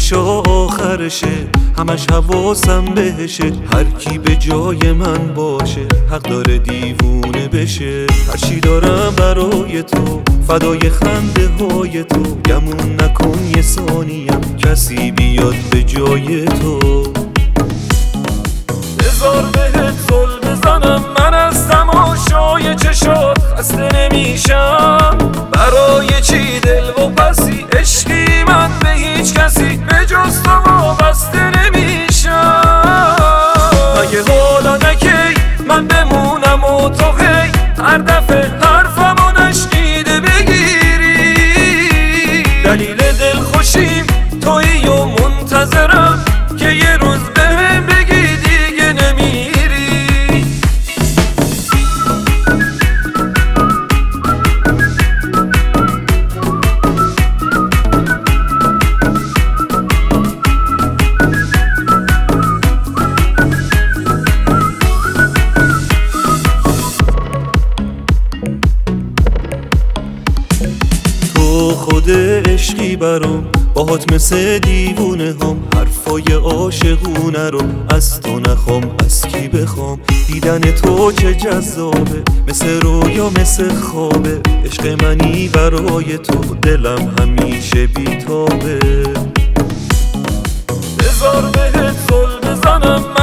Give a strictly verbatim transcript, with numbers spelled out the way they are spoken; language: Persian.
نشه آخرشه، همش حواسم بهشه. هر کی به جای من باشه حق داره دیوونه بشه. هرچی دارم برای تو، فدای خنده های تو. گمون نکن یه ثانیم کسی بیاد به جای تو. بذار بهت زل بزنم، من از تماشای چشات خسته نمیشم. برای چی دل و پسی عشقی من به هیچ کسی به جز تو وابسته نمیشم. مگه حالا نکی من بمونم و تو هی هر دفعه حرفمو نشنیده بگیری. دلیل دل خوشیم تویی و منتظرم که یه روز بهم بگی دیگه نمیری. تو خود عشقی برام، باهات مثل دیوونه هم. حرفای عاشقونه رو از تو نخوام، از کی بخوام. دیدن تو چه جذابه، مثل رویا مثل خوابه. عشق منی برای تو، دلم همیشه بیتابه. بذار بهت زل بزنم،